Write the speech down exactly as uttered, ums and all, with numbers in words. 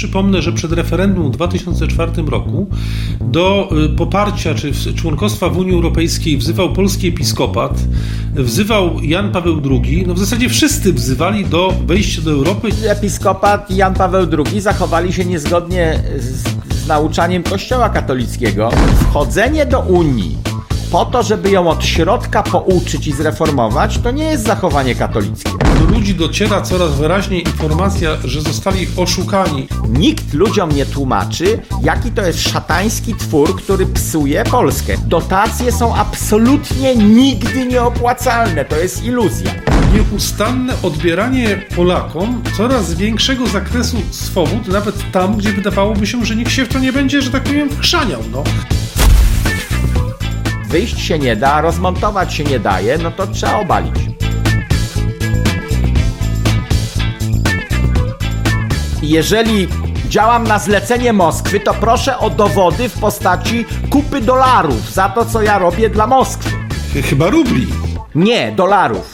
Przypomnę, że przed referendum w dwa tysiące czwartym roku do poparcia czy członkostwa w Unii Europejskiej wzywał polski episkopat, wzywał Jan Paweł drugi, no w zasadzie wszyscy wzywali do wejścia do Europy. Episkopat i Jan Paweł drugi zachowali się niezgodnie z, z nauczaniem Kościoła katolickiego. Wchodzenie do Unii po to, żeby ją od środka pouczyć i zreformować, to nie jest zachowanie katolickie. Do ludzi dociera coraz wyraźniej informacja, że zostali oszukani. Nikt ludziom nie tłumaczy, jaki to jest szatański twór, który psuje Polskę. Dotacje są absolutnie nigdy nieopłacalne. To jest iluzja. Nieustanne odbieranie Polakom coraz większego zakresu swobód, nawet tam, gdzie wydawałoby się, że nikt się w to nie będzie, że tak powiem, wchrzaniał, no. Wyjść się nie da, rozmontować się nie daje, no to trzeba obalić. Jeżeli działam na zlecenie Moskwy, to proszę o dowody w postaci kupy dolarów za to, co ja robię dla Moskwy. Chyba rubli. Nie, dolarów.